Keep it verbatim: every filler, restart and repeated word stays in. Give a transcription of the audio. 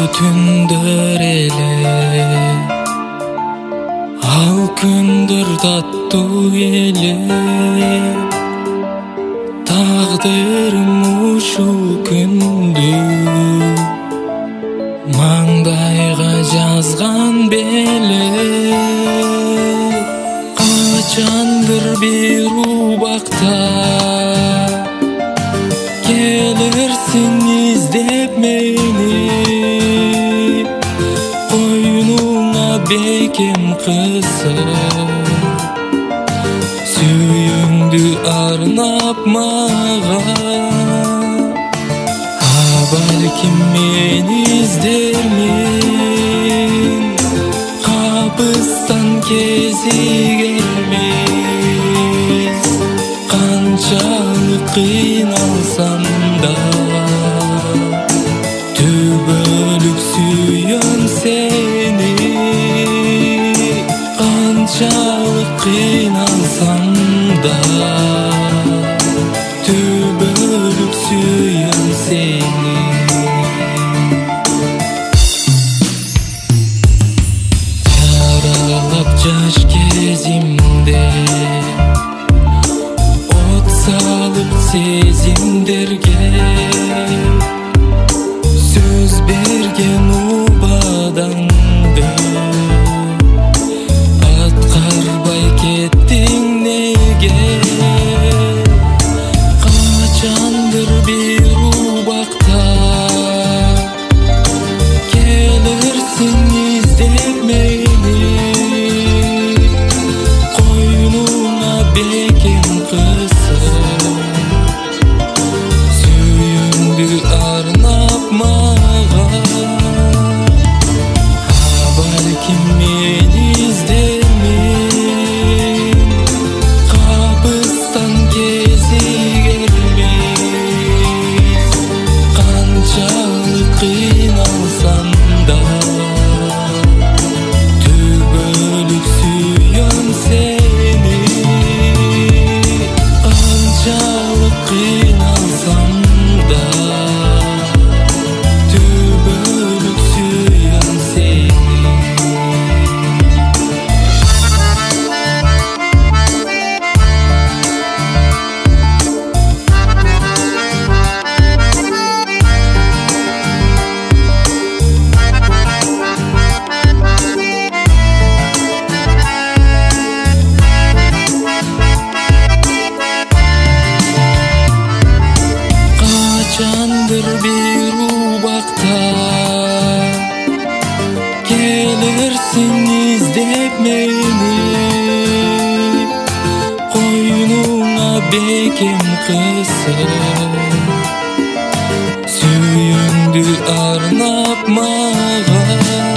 түндөр эле, ал күндөр таттуу эле. Тагдырым ушул күндү маңдайга жазган беле. Качандыр бир убакта келерсиң издеп мени, койнуңа бекем кысып, сүйүңдү арнап мага. А балким мен издермин, капыстан кезигермиз. Канчалык кыйналсам да, түбөлүк сүйөм сени. Канчалык кыйналсам да, түбөлүк сүйөм сени. Жаралап жаш кезимде от салып сезимдерге, сөз берген убадаңды аткарбай кеттиң неге? Качандыр бир убакта келерсиң издеп мени, койнуңа бекем кысып, сүйүңдү арнап мага. А балким мен издермин, капыстан кезигермиз. Канчалык кыйналсам да, түбөлүк сүйөм сени. Канчалык кыйналсам да, түбөлүк сүйөм сени. Качандыр бир убакта келерсиң издеп мени, койнуңа бекем кысып, сүйүңдү арнап мага.